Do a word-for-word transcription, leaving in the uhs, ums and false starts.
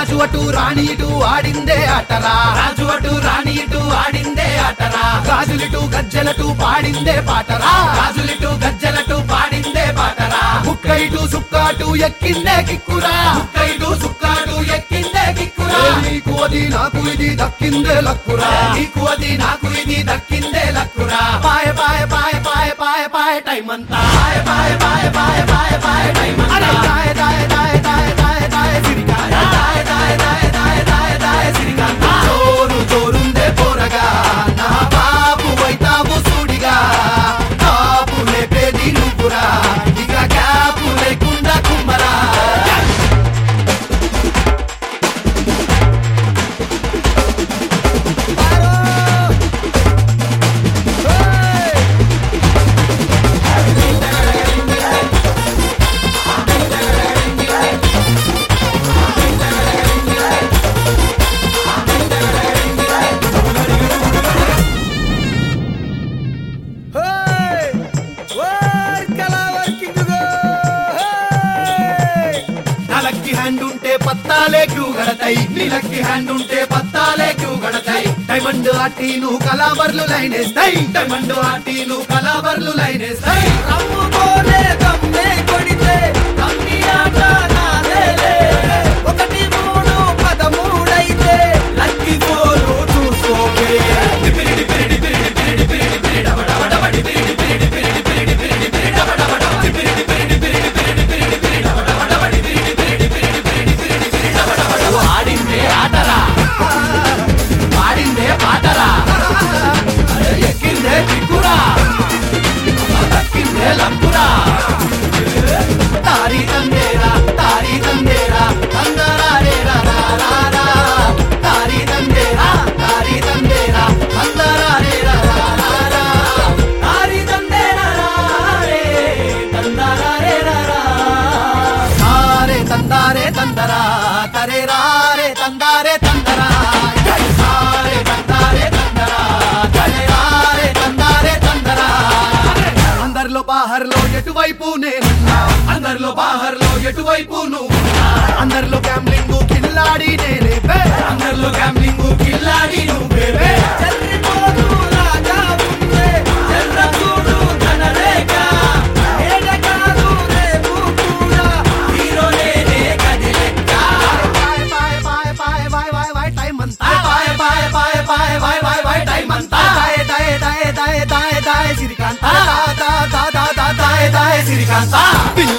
రాజు అటు రాణి ఇటు ఆడిందే ఆటరా రాజు అటు రాణి ఇటు ఆడిందే ఆటరా గాజులిటు గజ్జలటు పాడిందే పాటరా గాజులిటు గజ్జలటు పాడిందే పాటరా ముక్క ఇటు సుక్కాటు ఎక్కిందే కిక్కురా ముక్క ఇటు సుక్కాటు ఎక్కిందే కిక్కురా నీకు అది నాకు ఇది దక్కిందే లక్కురా నీకు అది నాకు ఇది దక్కిందే లక్కురా పాయ పాయ పాయ పాయ పాయ పాయ టైం అంతా పాయ పాయ పాయ పాయ పాయ పాయ టైం అంతా దాయ దాయ దాయ దాయ దాయ దాయ సిరికాయ దాయ దాయ దాయ దాయ దాయ దాయ సిరికాయ జోరు జోరుందే పోరగా నా బాబు వైతావు సూడిగా కాపు లేపేది నువ్వురా ఇక క్యాపు లేకుండా కుమ్మరా లక్కీ హ్యాండ్ ఉంటే పత్తాలే క్యూ గడతాయి నీ లక్కీ హ్యాండ్ ఉంటే పత్తాలే క్యూ గడతాయి డైమండ్ ఆటీలు కలాబర్లు లైనేస్తాయి డైమండ్ ఆటీలు కలాబర్లు లైనేస్తాయి రమ్ముకోలే దమ్మే కొడితే కమ్మి ఆట నాదేలే ఒకటి మూడు పదమూడైతే లక్కీ ఫోరు చూసుకోకే డిపిరి డిపిరి డిపిరి డిపిరి డిపిరి డిపిరి డబడబ డబడి డిపిరి డిపిరి డిపిరి డిపిరి డిపిరి డిపిరి డబడబ డిపిరి డిపిరి డిపిరి డిపిరి డిపిరి డిపిరి డబడబ డబడి డిపిరి డిపిరి డిపిరి డిపిరి డిపిరి డిపిరి డబడబ ఆడిందే ఆటరా పాడిందే పాటరా ఎక్కిందే కిక్కురా దక్కిందే లక్కురా తారీ తందేరా తారీ తందేరా అందరా రేరా రా రా తారీ తందేరా తారీ తందేరా అందరా రేరా రా రా తారీ తందేరా రే తందరా రేరా రా తారే తందారే తందరా తరే రారే తందారే తందరా తారే తందారే తందరా తరే రారే తందారే తందరా అందరిలో బాహర్లో ఎటువైపు నేనున్నా అందరిలో బాహర్లో ఎటువైపు నువ్వున్నా అందరిలో గ్యామ్లింగ్ కిల్లాడి నేనే బే అందరిలో గ్యామ్లింగ్ కిల్లాడి నువ్వే బే చెర్రిపోదు రాజా ఉందే చెర్ర చూడు ధనరేఖ ఏడ కాదు రేపు కూడా హీరో నేనే కదిలెక్క పాయ పాయ పాయ పాయ పాయ పాయ పాయ టైం అంతా పాయ పాయ పాయ పాయ పాయ పాయ పాయ టైం అంతా దాయ దాయ దాయ దాయ దాయ దాయ సిరికాంత దా దా దా దా దా దాయ దాయ సిరికాంత